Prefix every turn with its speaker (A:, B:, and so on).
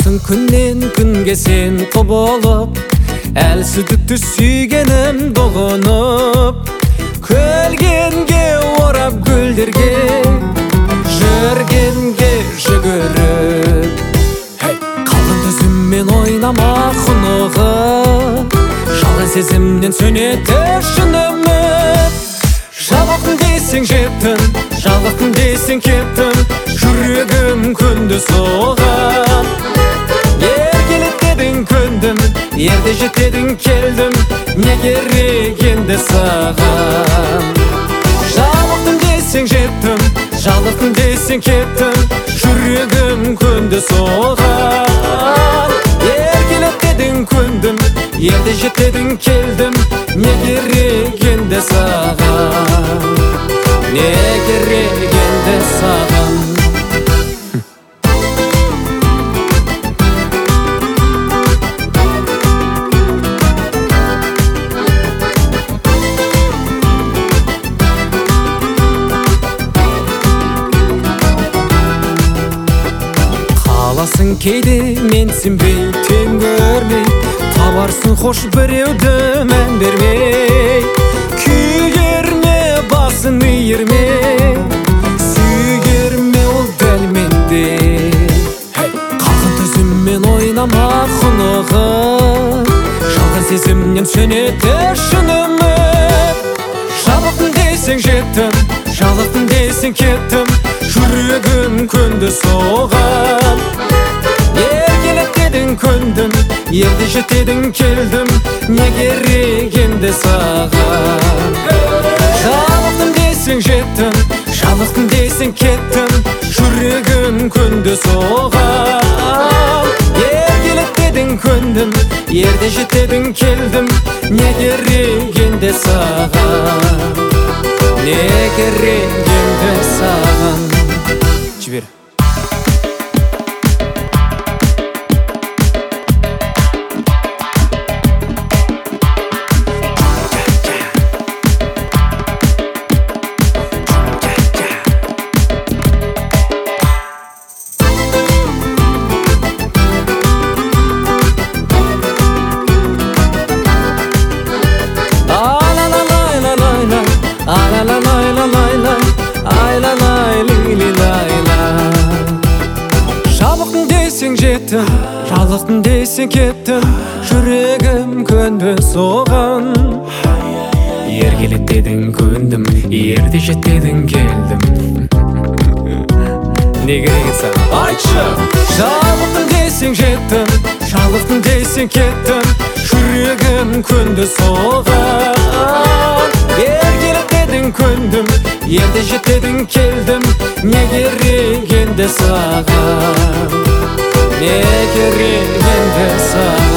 A: Каласың күннен күнге сен құбылып, әлсіздікті сүйгенім доғынып, көлгенге орап гүлдерге, жүргенге жүгіріп. Қалған төзіммен ойнама құнығы, жалған сезімнен сөнеді шын үміт. Жалықтым дейсің жеттім, жалықтым дейсің кеттім, жүрегім күнді соғам. Еркелет дедің көндім, ерде жетедің келдім, не керек енді саған. Жалықтым дейсің жеттім, жалықтым дейсің кеттім, жүрегім күнді соғам. Еркелет дедің көндім, ерде жетедің келдім, не керек енді саған, не керек енді саған. Қаласың кейде менсінбей, тең көрмей, табарсың хош біреуді мән бермей. Күйгерме басын үйірме, сүйгерме ол дәл мендей. Қалған төзіммен ойнама құнығы, жалған сезімнен сөнеді шын үміт. Жалықтым дейсің жеттім, жалықтым дейсің кеттім, жүрегім күнді соғам. Еркелет дедің көндім, ерде жетедің келдім, не керек енді саған. Жалықтым дейсің жеттім, жалықтым дейсің кеттім, жүрегім күнді соғам. Еркелет дедің көндім, ерде жетедің келдім, не керек енді саған, не керек енді саған. Жібер. Жалықтым дейсің жеттім, жалықтым дейсің кеттім, жүрегім көнді соған. Еркелет дедің көндім, ерде жетедің келдім, не керек саған? Айтшы! Жалықтым дейсің жеттім, жалықтым дейсің кеттім, жүрегім көнді соған. Еркелет дедің көндім, ерде жетедің келдім, не керек енді саған, не керек енді саған.